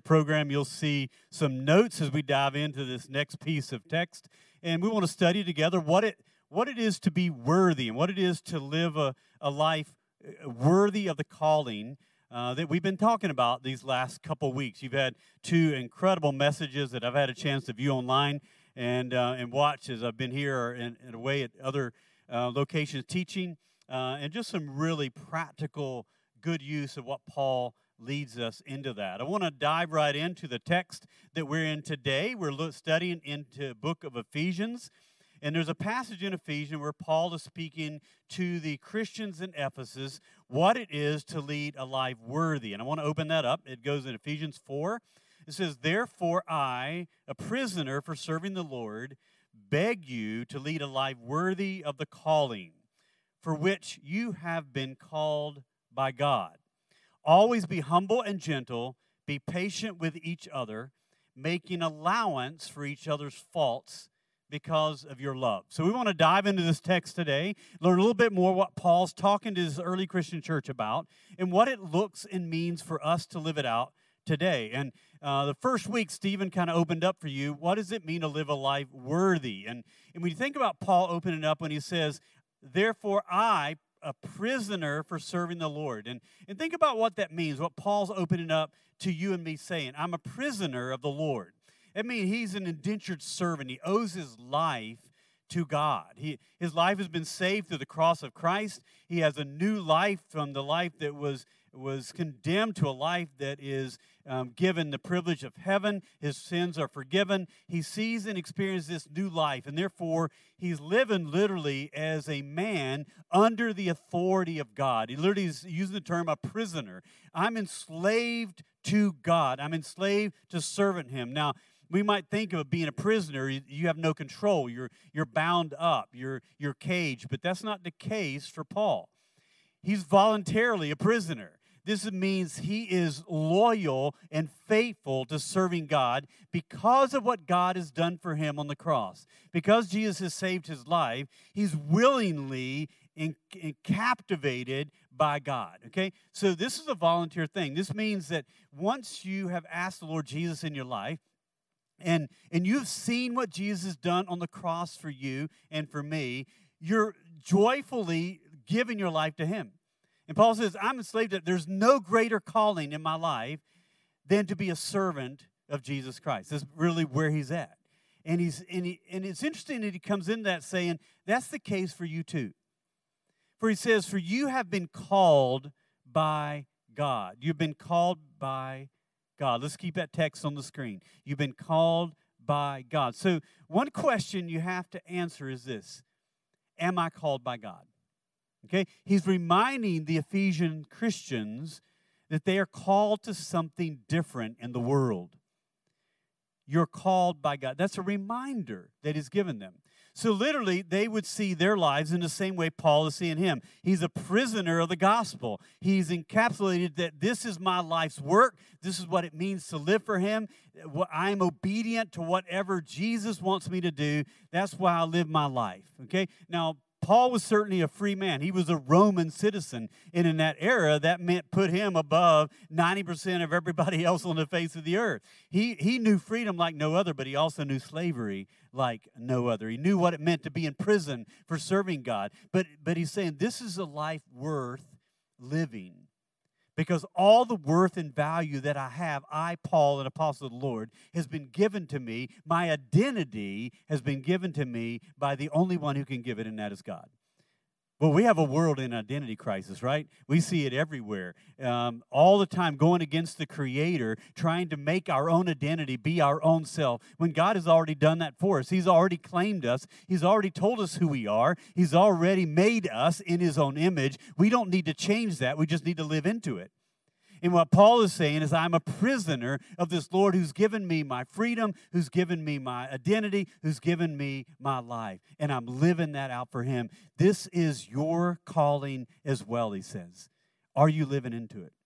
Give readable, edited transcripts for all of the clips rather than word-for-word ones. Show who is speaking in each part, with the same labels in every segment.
Speaker 1: program, you'll see some notes as we dive into this next piece of text. And we want to study together what it is to be worthy and what it is to live a life worthy of the calling that we've been talking about these last couple weeks. You've had two incredible messages that I've had a chance to view online and watch as I've been here and away at other locations teaching, and just some really practical good use of what Paul leads us into that. I want to dive right into the text that we're in today. We're studying into the book of Ephesians, and there's a passage in Ephesians where Paul is speaking to the Christians in Ephesus what it is to lead a life worthy. And I want to open that up. It goes in Ephesians 4. It says, "Therefore I, a prisoner for serving the Lord, beg you to lead a life worthy of the calling for which you have been called by God. Always be humble and gentle, be patient with each other, making allowance for each other's faults because of your love." So we want to dive into this text today, learn a little bit more what Paul's talking to his early Christian church about, and what it looks and means for us to live it out today. And the first week, Stephen kind of opened up for you, what does it mean to live a life worthy? And when you think about Paul opening up when he says, "Therefore I, a prisoner for serving the Lord." And think about what that means, what Paul's opening up to you and me saying, I'm a prisoner of the Lord. I mean, he's an indentured servant. He owes his life to God. His life has been saved through the cross of Christ. He has a new life from the life that was condemned to a life that is given the privilege of heaven. His sins are forgiven. He sees and experiences this new life, and therefore he's living literally as a man under the authority of God. He literally is using the term a prisoner. I'm enslaved to God. I'm enslaved to serving him. Now, we might think of being a prisoner, you have no control. You're bound up. You're caged. But that's not the case for Paul. He's voluntarily a prisoner. This means he is loyal and faithful to serving God because of what God has done for him on the cross. Because Jesus has saved his life, he's willingly captivated by God, okay? So this is a volunteer thing. This means that once you have asked the Lord Jesus in your life, and you've seen what Jesus has done on the cross for you and for me, you're joyfully giving your life to him. And Paul says, I'm enslaved. There's no greater calling in my life than to be a servant of Jesus Christ. That's really where he's at. And it's interesting that he comes in that saying, that's the case for you too. For he says, for you have been called by God. You've been called by God. Let's keep that text on the screen. You've been called by God. So one question you have to answer is this: am I called by God? Okay? He's reminding the Ephesian Christians that they are called to something different in the world. You're called by God. That's a reminder that he's given them. So literally, they would see their lives in the same way Paul is seeing him. He's a prisoner of the gospel. He's encapsulated that this is my life's work. This is what it means to live for him. I'm obedient to whatever Jesus wants me to do. That's why I live my life. Okay? Now, Paul was certainly a free man. He was a Roman citizen. And in that era, that meant put him above 90% of everybody else on the face of the earth. He knew freedom like no other, but he also knew slavery like no other. He knew what it meant to be in prison for serving God. But he's saying this is a life worth living. Because all the worth and value that I have, I, Paul, an apostle of the Lord, has been given to me. My identity has been given to me by the only one who can give it, and that is God. Well, we have a world in identity crisis, right? We see it everywhere. All the time going against the Creator, trying to make our own identity be our own self, when God has already done that for us. He's already claimed us. He's already told us who we are. He's already made us in his own image. We don't need to change that. We just need to live into it. And what Paul is saying is I'm a prisoner of this Lord who's given me my freedom, who's given me my identity, who's given me my life. And I'm living that out for him. This is your calling as well, he says. Are you living into it?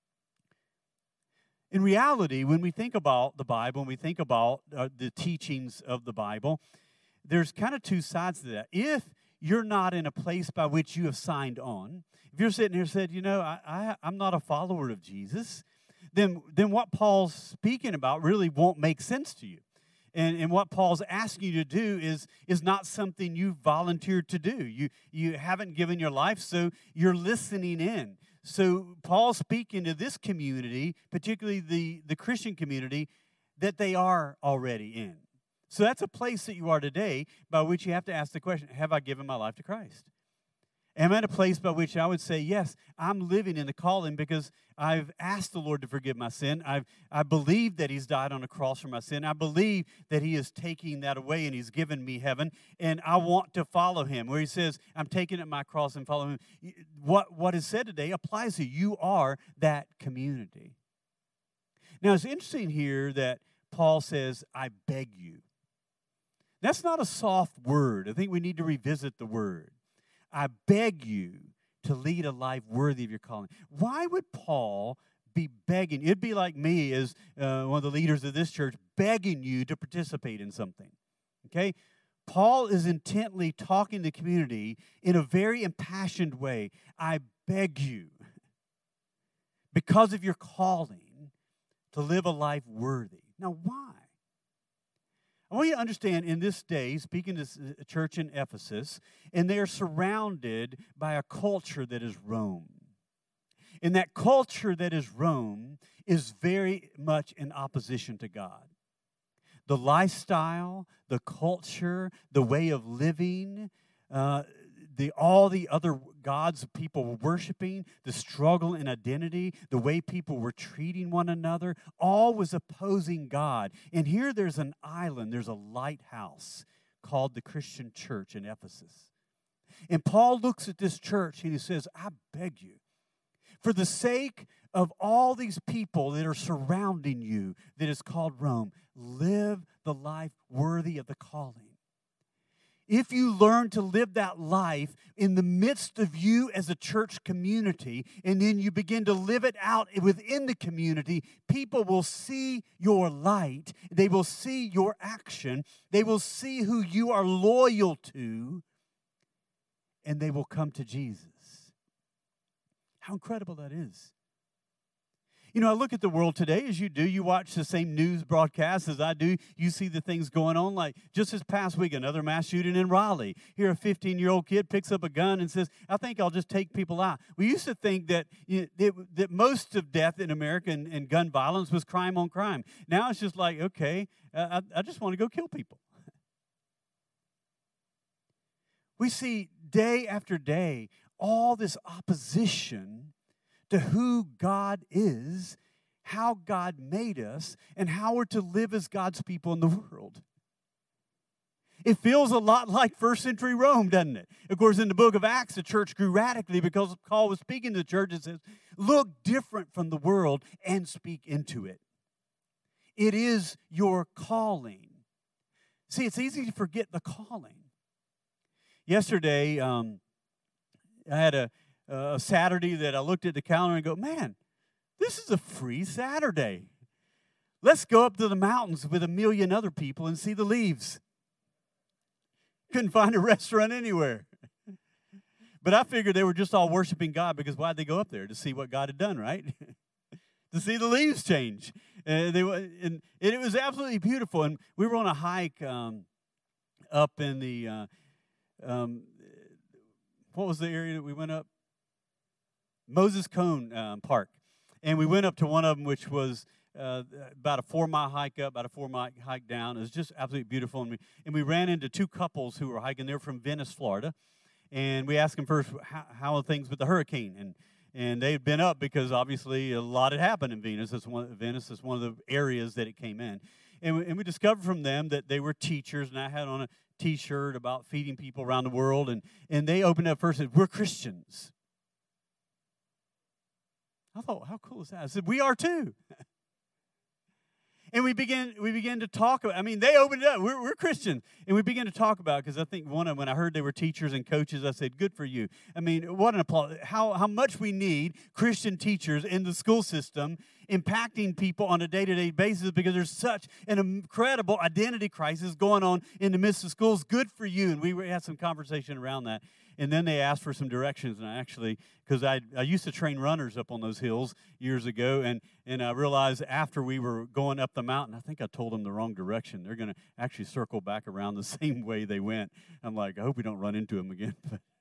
Speaker 1: In reality, when we think about the Bible, when we think about the teachings of the Bible, there's kind of two sides to that. If you're not in a place by which you have signed on, if you're sitting here and said, you know, I'm not a follower of Jesus, then what Paul's speaking about really won't make sense to you. And what Paul's asking you to do is not something you volunteered to do. You haven't given your life, so you're listening in. So Paul's speaking to this community, particularly the Christian community, that they are already in. So that's a place that you are today by which you have to ask the question, have I given my life to Christ? Am I at a place by which I would say, yes, I'm living in the calling because I've asked the Lord to forgive my sin. I believe that He's died on a cross for my sin. I believe that He is taking that away and He's given me heaven. And I want to follow Him. Where He says, I'm taking up my cross and following Him. What is said today applies to you. You are that community. Now, it's interesting here that Paul says, I beg you. That's not a soft word. I think we need to revisit the word. I beg you to lead a life worthy of your calling. Why would Paul be begging? It'd be like me as one of the leaders of this church begging you to participate in something. Okay? Paul is intently talking to the community in a very impassioned way. I beg you, because of your calling, to live a life worthy. Now, why? I want you to understand in this day, speaking to a church in Ephesus, and they are surrounded by a culture that is Rome. And that culture that is Rome is very much in opposition to God. The lifestyle, the culture, the way of living, all the other gods people were worshiping, the struggle in identity, the way people were treating one another, all was opposing God. And here there's an island, there's a lighthouse called the Christian church in Ephesus. And Paul looks at this church and he says, I beg you, for the sake of all these people that are surrounding you that is called Rome, live the life worthy of the calling. If you learn to live that life in the midst of you as a church community, and then you begin to live it out within the community, people will see your light. They will see your action. They will see who you are loyal to, and they will come to Jesus. How incredible that is. You know, I look at the world today as you do. You watch the same news broadcasts as I do. You see the things going on. Like just this past week, another mass shooting in Raleigh. Here, a 15-year-old kid picks up a gun and says, I think I'll just take people out. We used to think that, that most of death in America and gun violence was crime on crime. Now it's just like, okay, I just want to go kill people. We see day after day all this opposition to who God is, how God made us, and how we're to live as God's people in the world. It feels a lot like first century Rome, doesn't it? Of course, in the book of Acts, the church grew radically because Paul was speaking to the church and says, look different from the world and speak into it. It is your calling. See, it's easy to forget the calling. Yesterday, I had a Saturday that I looked at the calendar and go, man, this is a free Saturday. Let's go up to the mountains with 1 million other people and see the leaves. Couldn't find a restaurant anywhere. But I figured they were just all worshiping God because why'd they go up there? To see what God had done, right? To see the leaves change. And it was absolutely beautiful. And we were on a hike up in the, what was the area that we went up? Moses Cone Park. And we went up to one of them, which was about a 4-mile hike up, about a 4-mile hike down. It was just absolutely beautiful. And we ran into 2 couples who were hiking. They were from Venice, Florida. And we asked them first, how are things with the hurricane? And they had been up because obviously a lot had happened in Venice. Venice is one of the areas that it came in. And we discovered from them that they were teachers, and I had on a T-shirt about feeding people around the world. And they opened up first and said, we're Christians. I thought, how cool is that? I said, we are too. And we began to talk about, they opened it up. We're Christians. And we began to talk about it because I think when I heard they were teachers and coaches, I said, good for you. What an applause. How much we need Christian teachers in the school system impacting people on a day-to-day basis because there's such an incredible identity crisis going on in the midst of schools. Good for you. And we had some conversation around that. And then they asked for some directions, and I actually, because I used to train runners up on those hills years ago, and I realized after we were going up the mountain, I think I told them the wrong direction. They're going to actually circle back around the same way they went. I'm like, I hope we don't run into them again.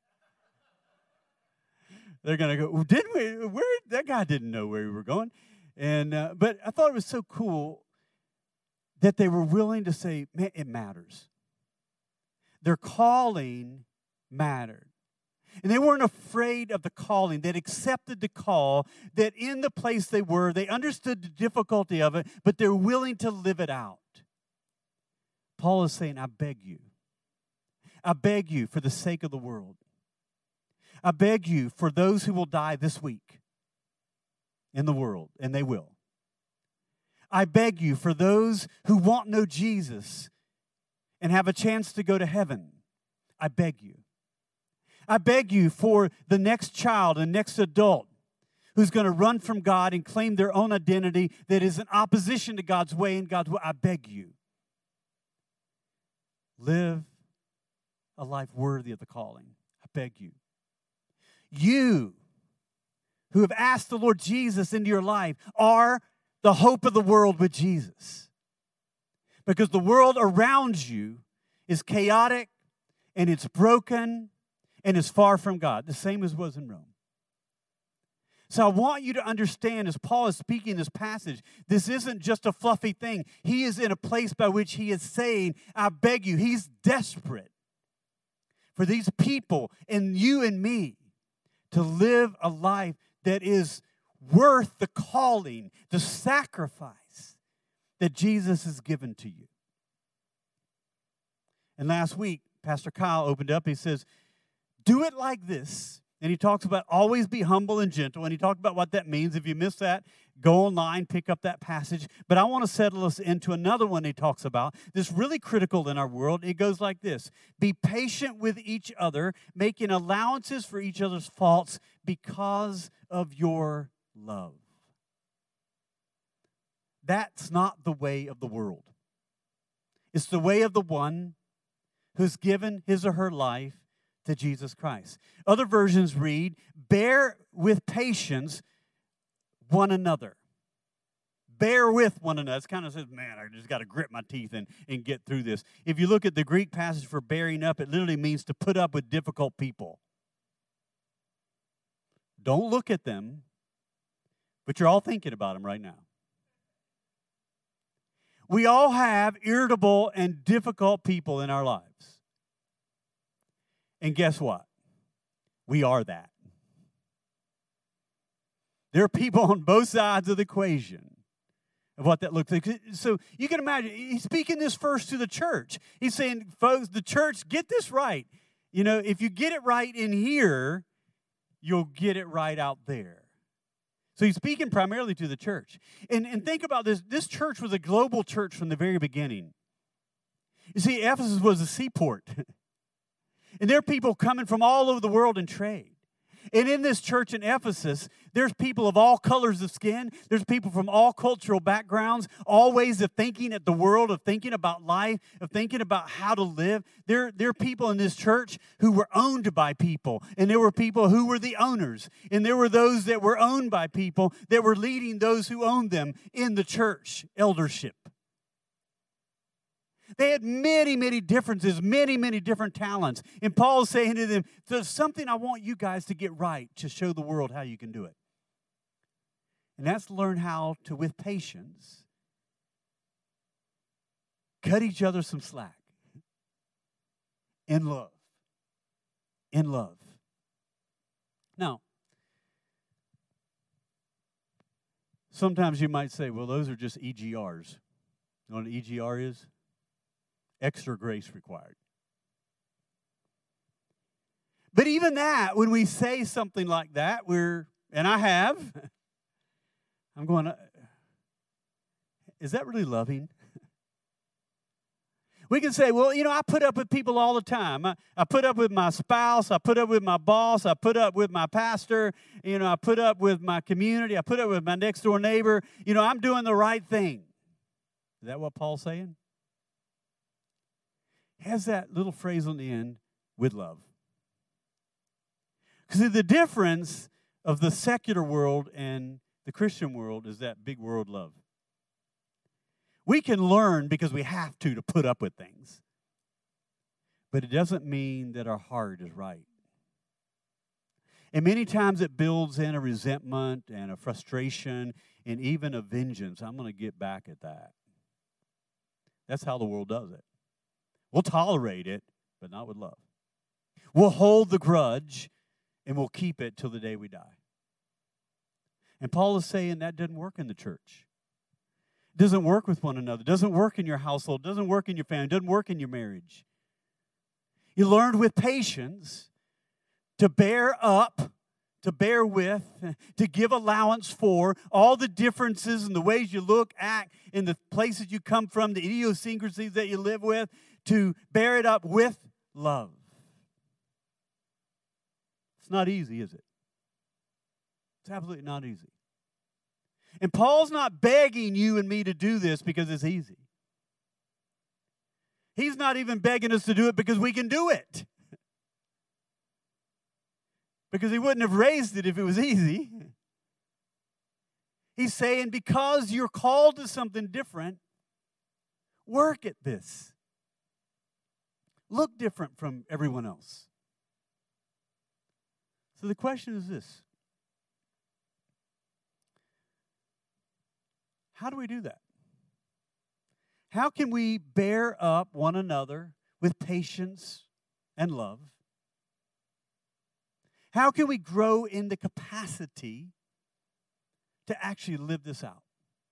Speaker 1: They're going to go, well, didn't we? Where? That guy didn't know where we were going. And but I thought it was so cool that they were willing to say, man, it matters. Their calling mattered. And they weren't afraid of the calling. They'd accepted the call, that in the place they were, they understood the difficulty of it, but they're willing to live it out. Paul is saying, I beg you for the sake of the world. I beg you for those who will die this week in the world, and they will. I beg you for those who won't know Jesus and have a chance to go to heaven. I beg you. I beg you for the next child and next adult who's going to run from God and claim their own identity that is in opposition to God's way and God's way. I beg you. Live a life worthy of the calling. I beg you. You who have asked the Lord Jesus into your life are the hope of the world with Jesus. Because the world around you is chaotic and it's broken and is far from God, the same as was in Rome. So I want you to understand, as Paul is speaking this passage, this isn't just a fluffy thing. He is in a place by which he is saying, I beg you, he's desperate for these people and you and me to live a life that is worth the calling, the sacrifice that Jesus has given to you. And last week, Pastor Kyle opened up. He says, do it like this. And he talks about always be humble and gentle. And he talked about what that means. If you missed that, go online, pick up that passage. But I want to settle us into another one he talks about that's really critical in our world. It goes like this. Be patient with each other, making allowances for each other's faults because of your love. That's not the way of the world. It's the way of the one who's given his or her life to Jesus Christ. Other versions read, bear with patience one another. Bear with one another. It kind of says, man, I just got to grit my teeth and get through this. If you look at the Greek passage for bearing up, it literally means to put up with difficult people. Don't look at them, but you're all thinking about them right now. We all have irritable and difficult people in our lives. And guess what? We are that. There are people on both sides of the equation of what that looks like. So you can imagine, he's speaking this first to the church. He's saying, folks, the church, get this right. You know, if you get it right in here, you'll get it right out there. So he's speaking primarily to the church. And think about this. This church was a global church from the very beginning. You see, Ephesus was a seaport. And there are people coming from all over the world in trade. And in this church in Ephesus, there's people of all colors of skin. There's people from all cultural backgrounds, all ways of thinking at the world, of thinking about life, of thinking about how to live. There are people in this church who were owned by people. And there were people who were the owners. And there were those that were owned by people that were leading those who owned them in the church eldership. They had many, many differences, many, many different talents. And Paul is saying to them, there's something I want you guys to get right to show the world how you can do it. And that's learn how to, with patience, cut each other some slack in love. In love. Now, sometimes you might say, well, those are just EGRs. You know what an EGR is? Extra grace required. But even that, when we say something like that, and I have, I'm going, is that really loving? We can say, well, you know, I put up with people all the time. I put up with my spouse. I put up with my boss. I put up with my pastor. You know, I put up with my community. I put up with my next door neighbor. You know, I'm doing the right thing. Is that what Paul's saying? Has that little phrase on the end, with love. Because the difference of the secular world and the Christian world is that big world love. We can learn because we have to put up with things. But it doesn't mean that our heart is right. And many times it builds in a resentment and a frustration and even a vengeance. I'm going to get back at that. That's how the world does it. We'll tolerate it, but not with love. We'll hold the grudge and we'll keep it till the day we die. And Paul is saying that doesn't work in the church. It doesn't work with one another. It doesn't work in your household. It doesn't work in your family. It doesn't work in your marriage. You learned with patience to bear up, to bear with, to give allowance for all the differences in the ways you look, act, in the places you come from, the idiosyncrasies that you live with, to bear it up with love. It's not easy, is it? It's absolutely not easy. And Paul's not begging you and me to do this because it's easy. He's not even begging us to do it because we can do it. Because he wouldn't have raised it if it was easy. He's saying because you're called to something different, work at this. Look different from everyone else. So the question is this. How do we do that? How can we bear up one another with patience and love? How can we grow in the capacity to actually live this out?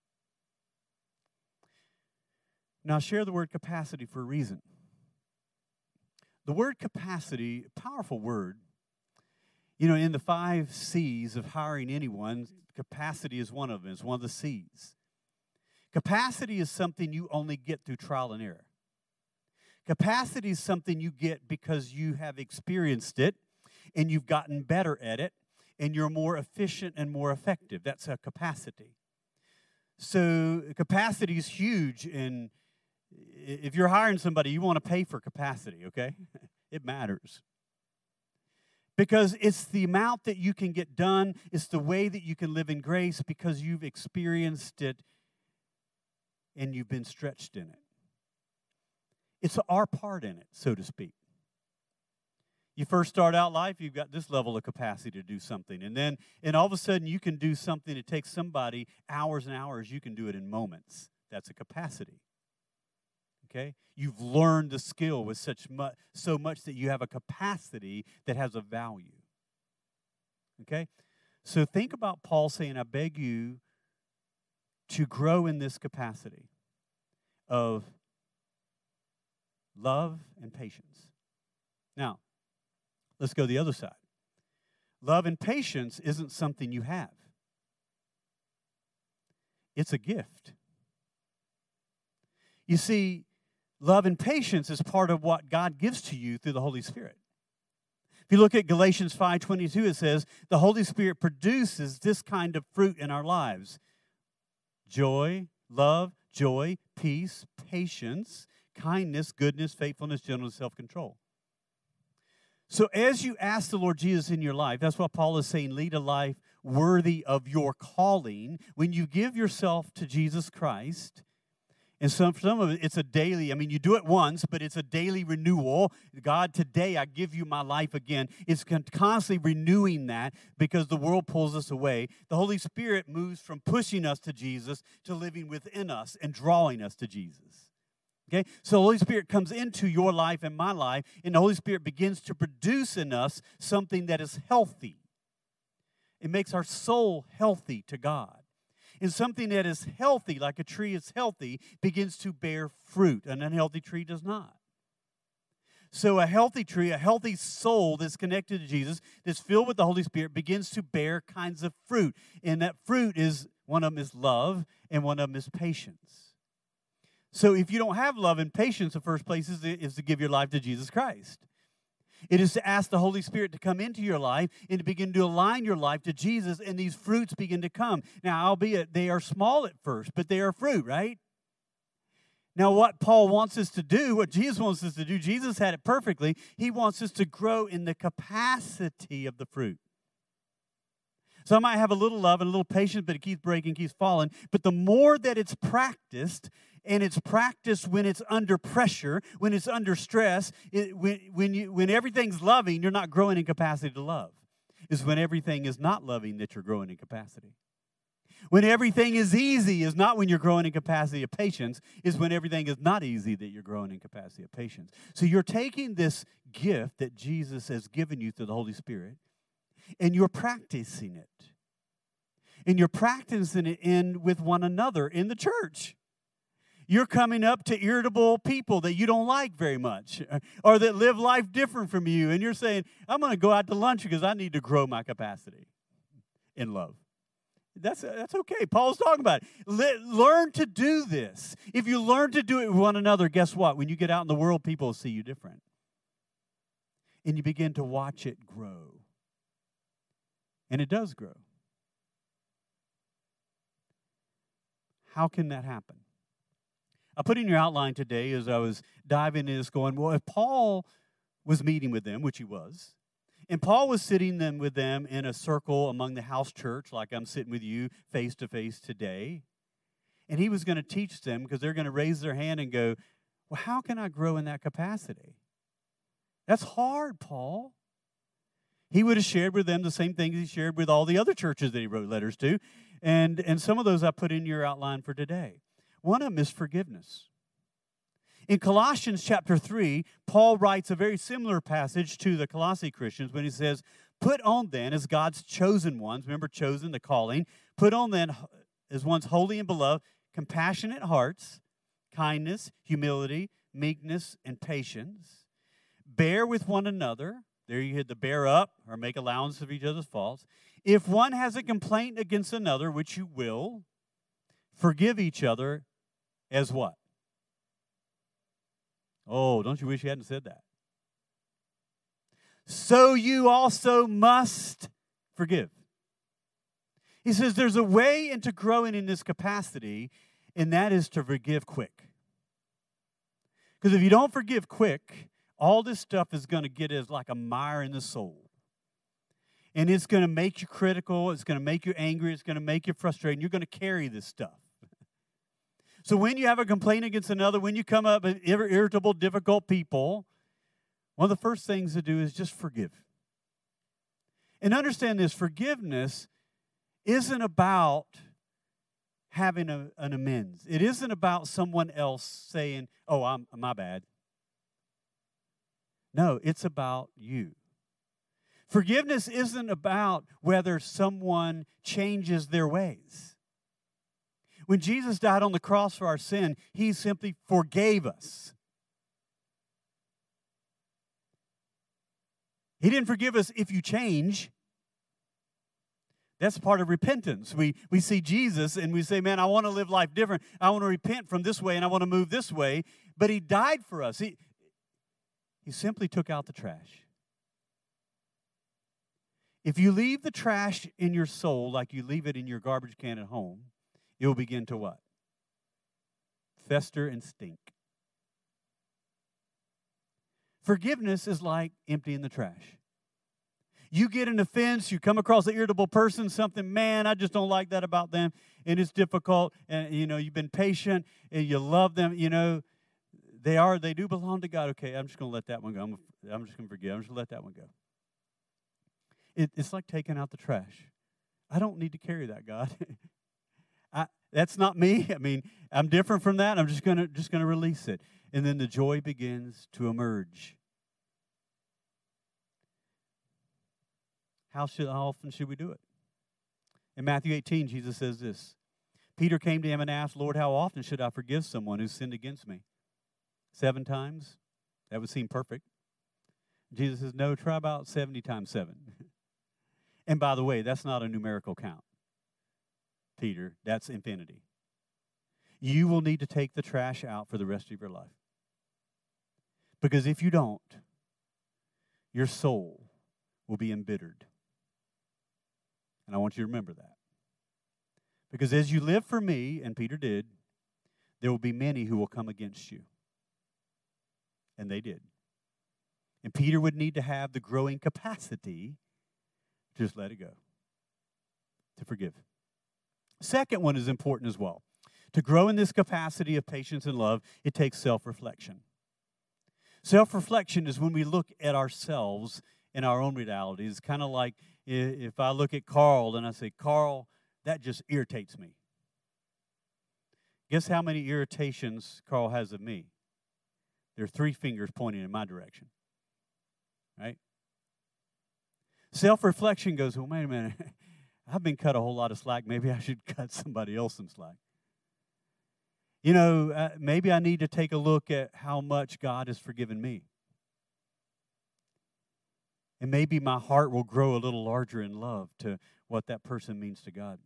Speaker 1: Now, I share the word capacity for a reason. The word capacity, a powerful word. You know, in the 5 C's of hiring anyone, capacity is one of them. It's one of the C's. Capacity is something you only get through trial and error. Capacity is something you get because you have experienced it and you've gotten better at it and you're more efficient and more effective. That's a capacity. So capacity is huge, and if you're hiring somebody, you want to pay for capacity, okay? It matters. Because it's the amount that you can get done. It's the way that you can live in grace because you've experienced it and you've been stretched in it. It's our part in it, so to speak. You first start out life, you've got this level of capacity to do something. And all of a sudden, you can do something that takes somebody hours and hours. You can do it in moments. That's a capacity. Okay? You've learned the skill with so much that you have a capacity that has a value. Okay? So think about Paul saying, I beg you to grow in this capacity of love and patience. Now, let's go the other side. Love and patience isn't something you have. It's a gift. You see, love and patience is part of what God gives to you through the Holy Spirit. If you look at Galatians 5:22, it says, the Holy Spirit produces this kind of fruit in our lives. Joy, love, joy, peace, patience, kindness, goodness, faithfulness, gentleness, self-control. So as you ask the Lord Jesus in your life, that's what Paul is saying, lead a life worthy of your calling. When you give yourself to Jesus Christ, and some of it, it's a daily, you do it once, but it's a daily renewal. God, today I give you my life again. It's constantly renewing that because the world pulls us away. The Holy Spirit moves from pushing us to Jesus to living within us and drawing us to Jesus. Okay? So the Holy Spirit comes into your life and my life, and the Holy Spirit begins to produce in us something that is healthy. It makes our soul healthy to God. And something that is healthy, like a tree is healthy, begins to bear fruit. An unhealthy tree does not. So a healthy tree, a healthy soul that's connected to Jesus, that's filled with the Holy Spirit, begins to bear kinds of fruit. And that fruit is, one of them is love, and one of them is patience. So if you don't have love and patience, the first place is to give your life to Jesus Christ. It is to ask the Holy Spirit to come into your life and to begin to align your life to Jesus, and these fruits begin to come. Now, albeit they are small at first, but they are fruit, right? Now, what Paul wants us to do, what Jesus wants us to do, Jesus had it perfectly. He wants us to grow in the capacity of the fruit. So I might have a little love and a little patience, but it keeps breaking, keeps falling. But the more that it's practiced, and it's practiced when it's under pressure, when it's under stress, when everything's loving, you're not growing in capacity to love. It's when everything is not loving that you're growing in capacity. When everything is easy is not when you're growing in capacity of patience, is when everything is not easy that you're growing in capacity of patience. So you're taking this gift that Jesus has given you through the Holy Spirit, and you're practicing it. And you're practicing it with one another in the church. You're coming up to irritable people that you don't like very much or that live life different from you, and you're saying, I'm going to go out to lunch because I need to grow my capacity in love. That's okay. Paul's talking about it. Learn to do this. If you learn to do it with one another, guess what? When you get out in the world, people will see you different. And you begin to watch it grow. And it does grow. How can that happen? I put in your outline today as I was diving into this going, well, if Paul was meeting with them, which he was, and Paul was sitting with them in a circle among the house church, like I'm sitting with you face to face today. And he was going to teach them because they're going to raise their hand and go, well, how can I grow in that capacity? That's hard, Paul. He would have shared with them the same things he shared with all the other churches that he wrote letters to. And some of those I put in your outline for today. One of them is forgiveness. In Colossians chapter 3, Paul writes a very similar passage to the Colossae Christians when he says, put on then as God's chosen ones, remember chosen, the calling, put on then as ones holy and beloved, compassionate hearts, kindness, humility, meekness, and patience. Bear with one another. There you hit the bear up or make allowance of each other's faults. If one has a complaint against another, which you will, forgive each other as what? Oh, don't you wish you hadn't said that? So you also must forgive. He says there's a way into growing in this capacity, and that is to forgive quick. Because if you don't forgive quick, all this stuff is going to get as like a mire in the soul. And it's going to make you critical. It's going to make you angry. It's going to make you frustrated. You're going to carry this stuff. So when you have a complaint against another, when you come up with irritable, difficult people, one of the first things to do is just forgive. And understand this, forgiveness isn't about having an amends. It isn't about someone else saying, oh, my bad. No, it's about you. Forgiveness isn't about whether someone changes their ways. When Jesus died on the cross for our sin, he simply forgave us. He didn't forgive us if you change. That's part of repentance. We see Jesus and we say, man, I want to live life different. I want to repent from this way and I want to move this way. But he died for us. He simply took out the trash. If you leave the trash in your soul like you leave it in your garbage can at home, it will begin to what? Fester and stink. Forgiveness is like emptying the trash. You get an offense, you come across an irritable person, something, man, I just don't like that about them, and it's difficult, and, you've been patient, and you love them, they do belong to God. Okay, I'm just going to let that one go. I'm just going to forgive. I'm just going to let that one go. It's like taking out the trash. I don't need to carry that, God. That's not me. I mean, I'm different from that. I'm just gonna release it, and then the joy begins to emerge. How often should we do it? In Matthew 18, Jesus says this. Peter came to him and asked, Lord, how often should I forgive someone who sinned against me? 7 times? That would seem perfect. Jesus says, no, try about 70 times 7. And by the way, that's not a numerical count, Peter. That's infinity. You will need to take the trash out for the rest of your life. Because if you don't, your soul will be embittered. And I want you to remember that. Because as you live for me, and Peter did, there will be many who will come against you. And they did. And Peter would need to have the growing capacity to just let it go, to forgive. Second one is important as well. To grow in this capacity of patience and love, it takes self-reflection. Self-reflection is when we look at ourselves and our own realities. It's kind of like if I look at Carl and I say, Carl, that just irritates me. Guess how many irritations Carl has of me? There are 3 fingers pointing in my direction. Right? Self-reflection goes, well, wait a minute. I've been cut a whole lot of slack. Maybe I should cut somebody else some slack. You know, maybe I need to take a look at how much God has forgiven me. And maybe my heart will grow a little larger in love to what that person means to God.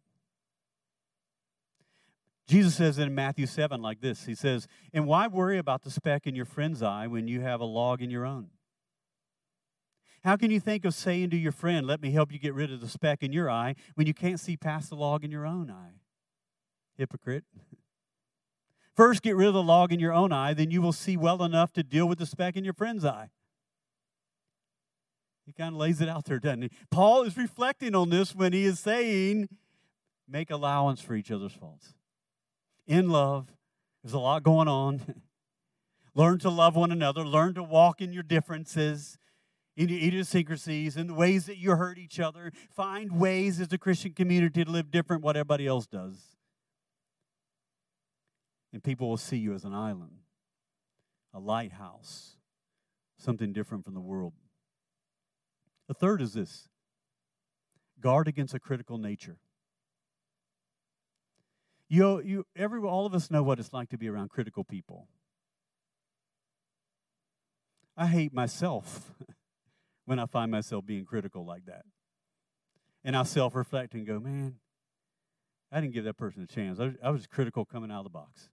Speaker 1: Jesus says in Matthew 7 like this. He says, and why worry about the speck in your friend's eye when you have a log in your own? How can you think of saying to your friend, let me help you get rid of the speck in your eye, when you can't see past the log in your own eye? Hypocrite. First, get rid of the log in your own eye, then you will see well enough to deal with the speck in your friend's eye. He kind of lays it out there, doesn't he? Paul is reflecting on this when he is saying, make allowance for each other's faults. In love, there's a lot going on. Learn to love one another. Learn to walk in your differences, in your idiosyncrasies, in the ways that you hurt each other. Find ways as a Christian community to live different what everybody else does. And people will see you as an island, a lighthouse, something different from the world. The third is this: guard against a critical nature. All of us know what it's like to be around critical people. I hate myself when I find myself being critical like that. And I self-reflect and go, man, I didn't give that person a chance. I was critical coming out of the box.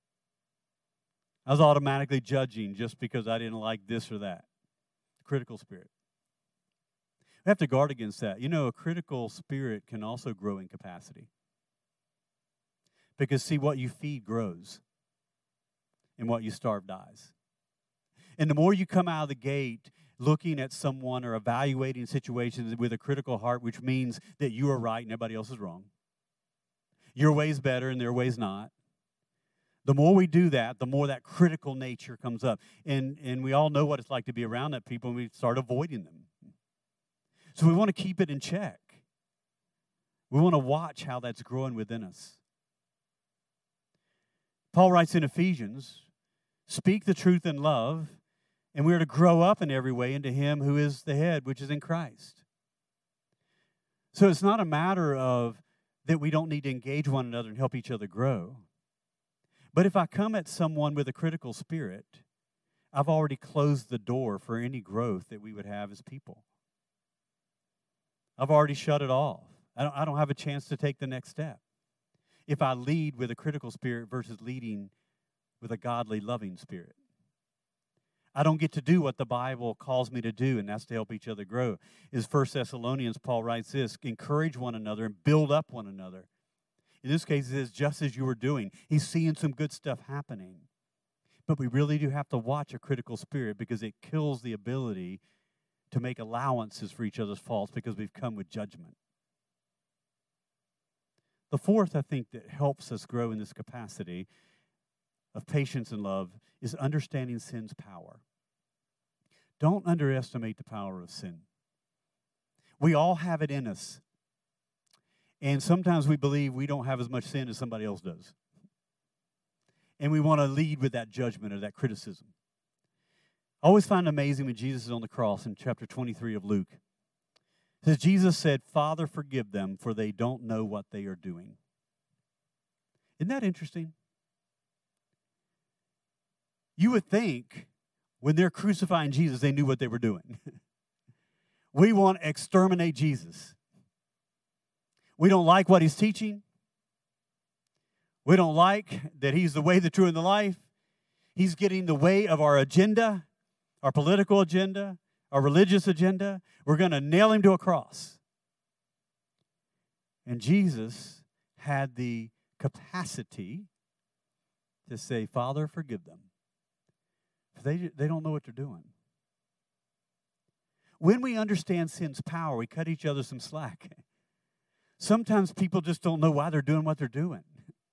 Speaker 1: I was automatically judging just because I didn't like this or that. Critical spirit. We have to guard against that. You know, a critical spirit can also grow in capacity. Because, see, what you feed grows, and what you starve dies. And the more you come out of the gate looking at someone or evaluating situations with a critical heart, which means that you are right and everybody else is wrong, your way's better and their way's not, the more we do that, the more that critical nature comes up. And we all know what it's like to be around that people, and we start avoiding them. So we want to keep it in check. We want to watch how that's growing within us. Paul writes in Ephesians, speak the truth in love, and we are to grow up in every way into him who is the head, which is in Christ. So it's not a matter of that we don't need to engage one another and help each other grow. But if I come at someone with a critical spirit, I've already closed the door for any growth that we would have as people. I've already shut it off. I don't have a chance to take the next step if I lead with a critical spirit versus leading with a godly, loving spirit. I don't get to do what the Bible calls me to do, and that's to help each other grow. Is 1 Thessalonians, Paul writes this, encourage one another and build up one another. In this case, it is just as you were doing. He's seeing some good stuff happening. But we really do have to watch a critical spirit because it kills the ability to make allowances for each other's faults because we've come with judgment. The fourth, I think, that helps us grow in this capacity of patience and love is understanding sin's power. Don't underestimate the power of sin. We all have it in us. And sometimes we believe we don't have as much sin as somebody else does. And we want to lead with that judgment or that criticism. I always find it amazing when Jesus is on the cross in chapter 23 of Luke. It says, Jesus said, Father, forgive them, for they don't know what they are doing. Isn't that interesting? You would think when they're crucifying Jesus, they knew what they were doing. We want to exterminate Jesus. We don't like what he's teaching. We don't like that he's the way, the truth, and the life. He's getting the way of our agenda, our political agenda, our religious agenda. We're going to nail him to a cross. And Jesus had the capacity to say, Father, forgive them. They don't know what they're doing. When we understand sin's power, we cut each other some slack. Sometimes people just don't know why they're doing what they're doing.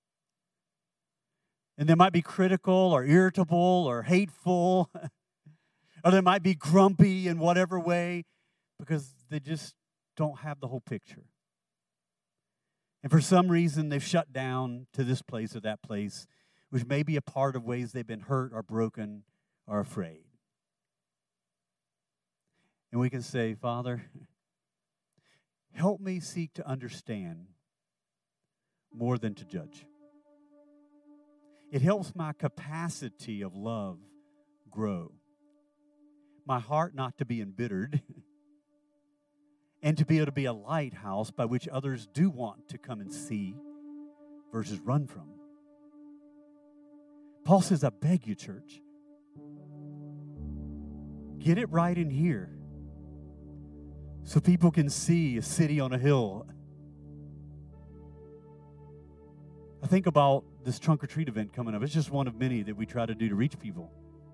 Speaker 1: And they might be critical or irritable or hateful, or they might be grumpy in whatever way because they just don't have the whole picture. And for some reason, they've shut down to this place or that place, which may be a part of ways they've been hurt or broken or afraid. And we can say, Father, help me seek to understand more than to judge. It helps my capacity of love grow. My heart not to be embittered, and to be able to be a lighthouse by which others do want to come and see versus run from. Paul says, I beg you, church, get it right in here so people can see a city on a hill. I think about this trunk or treat event coming up. It's just one of many that we try to do to reach people.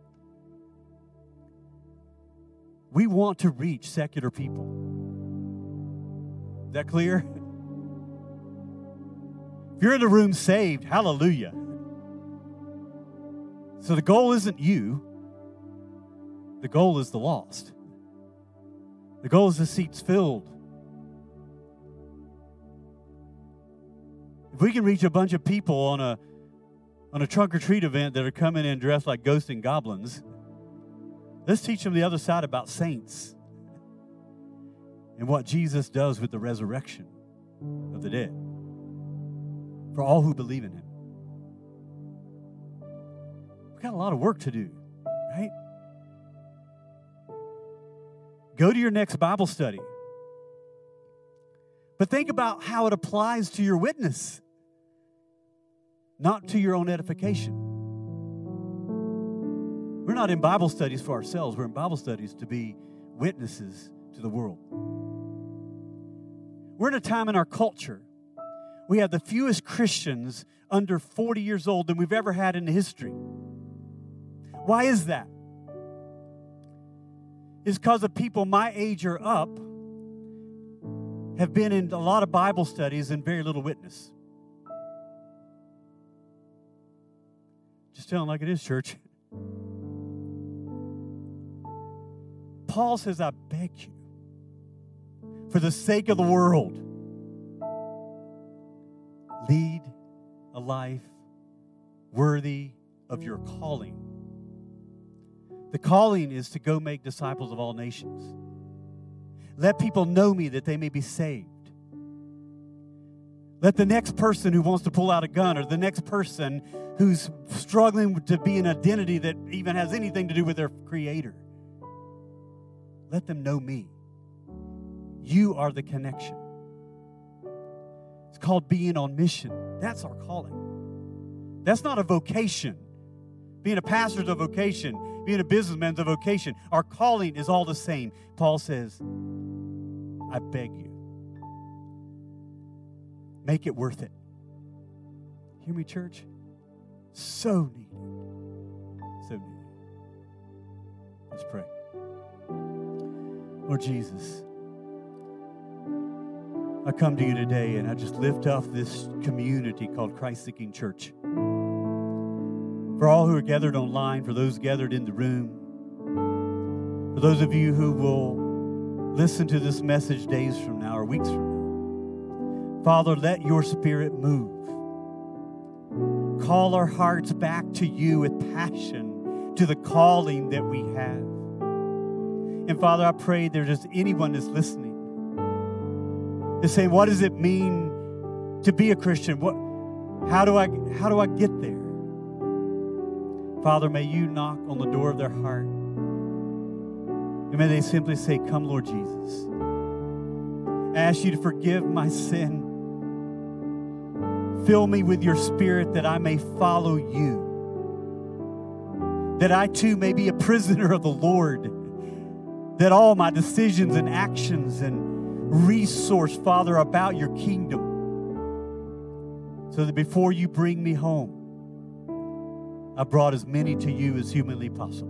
Speaker 1: We want to reach secular people. Is that clear? If you're in the room saved, hallelujah. So the goal isn't you. The goal is the lost. The goal is the seats filled. If we can reach a bunch of people on a trunk or treat event that are coming in dressed like ghosts and goblins, let's teach them the other side about saints and what Jesus does with the resurrection of the dead for all who believe in him. We've got a lot of work to do, right? Go to your next Bible study. But think about how it applies to your witness, not to your own edification. We're not in Bible studies for ourselves. We're in Bible studies to be witnesses to the world. We're in a time in our culture. We have the fewest Christians under 40 years old than we've ever had in history. Why is that? It's because of people my age or up have been in a lot of Bible studies and very little witness. Just tell them like it is, church. Paul says, I beg you, for the sake of the world, lead a life worthy of your calling. The calling is to go make disciples of all nations. Let people know me that they may be saved. Let the next person who wants to pull out a gun, or the next person who's struggling to be an identity that even has anything to do with their Creator, let them know me. You are the connection. It's called being on mission. That's our calling. That's not a vocation. Being a pastor is a vocation. Being a businessman is a vocation. Our calling is all the same. Paul says, I beg you, make it worth it. Hear me, church? So needed. So needed. Let's pray. Lord Jesus, I come to you today and I just lift up this community called Christ Seeking Church. For all who are gathered online, for those gathered in the room, for those of you who will listen to this message days from now or weeks from now, Father, let your Spirit move. Call our hearts back to you with passion, to the calling that we have. And Father, I pray there's just anyone that's listening, to say, what does it mean to be a Christian? How do I get there? Father, may you knock on the door of their heart. And may they simply say, come, Lord Jesus. I ask you to forgive my sin. Fill me with your Spirit that I may follow you. That I too may be a prisoner of the Lord. That all my decisions and actions and resource, Father, about your kingdom. So that before you bring me home, I've brought as many to you as humanly possible.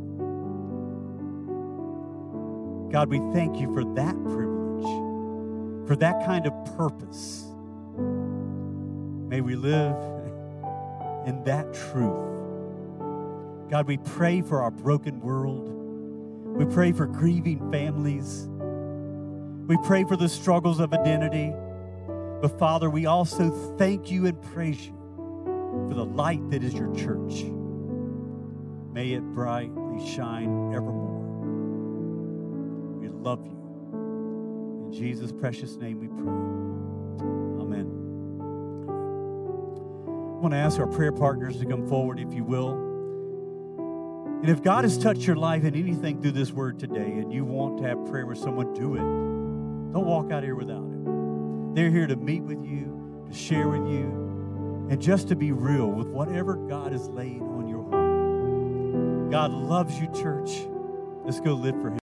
Speaker 1: God, we thank you for that privilege, for that kind of purpose. May we live in that truth. God, we pray for our broken world. We pray for grieving families. We pray for the struggles of identity. But Father, we also thank you and praise you for the light that is your church. May it brightly shine evermore. We love you. In Jesus' precious name we pray. Amen. I want to ask our prayer partners to come forward, if you will. And if God has touched your life in anything through this word today and you want to have prayer with someone, do it. Don't walk out here without it. They're here to meet with you, to share with you, and just to be real with whatever God is laying on your heart. God loves you, church. Let's go live for him.